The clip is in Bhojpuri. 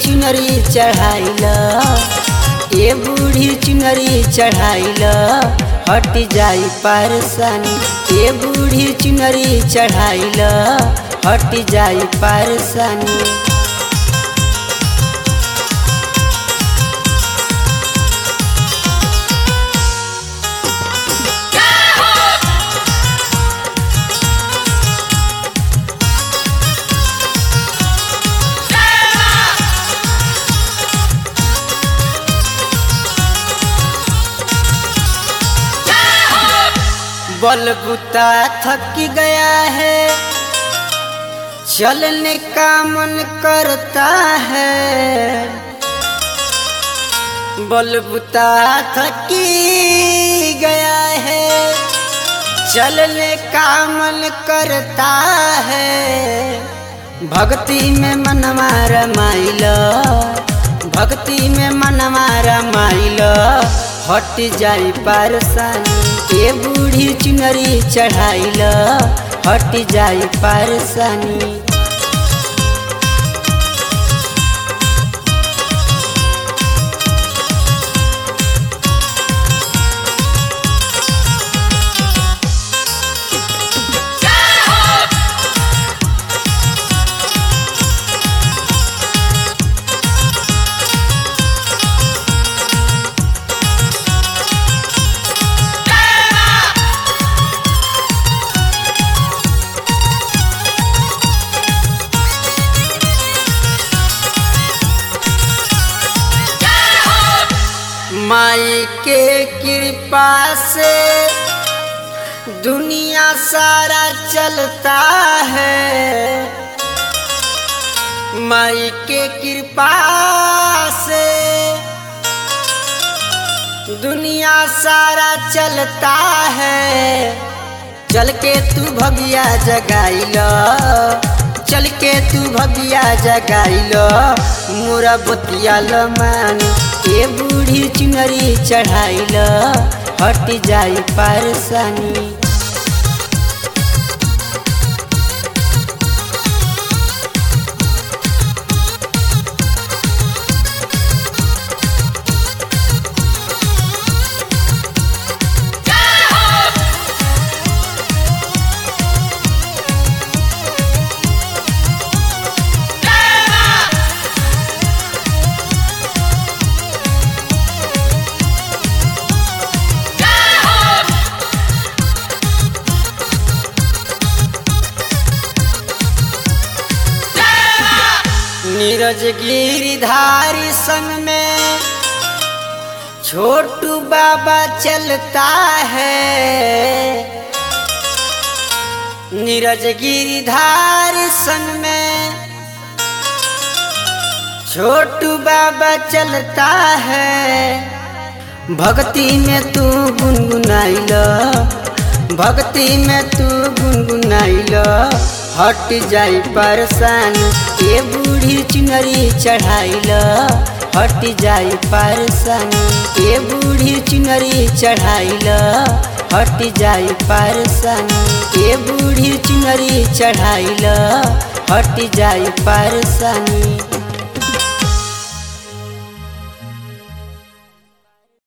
चुनरी चढ़ाइल, ए बूढ़ी चुनरी चढ़ाइल, हट जाई परेशानी। ए बूढ़ी चुनरी चढ़ाइल, हट जाई परेशानी। बलबूता थक गया है, चलने का मन करता है। बलबूता थक गया है, चलने का मन करता है। भक्ति में मनवा रमाइल, भक्ति में मनवा रमाइल, हट जाई परेशानी। ए बूढ़ी चुनरी चढ़ाइल, हट जाई परेशानी। माई के कृपा से दुनिया सारा चलता है। माई के कृपा से दुनिया सारा चलता है। चल के तू भगिया जगाइल, चल के तू भगिया जगाइल, मोरा बतिया लमानी। ए बूढ़ी चुनरी चढ़ाइल, हट जाई परेशानी। नीरज गिरिधारी संग में छोटू बाबा चलता है। नीरज गिरिधारी संग में छोटू बाबा चलता है। भक्ति में तू गुनगुनाइल, भक्ति में तू गुनगुनाइल, हट जाई परेशानी। ए बूढ़ी चुनरी चढ़ाइल, हट जाई परेशानी। ए बूढ़ी चुनरी चढ़ाइल, हट जाई परेशानी। ए बूढ़ी चुनरी चढ़ाइल, हट जाई परेशानी।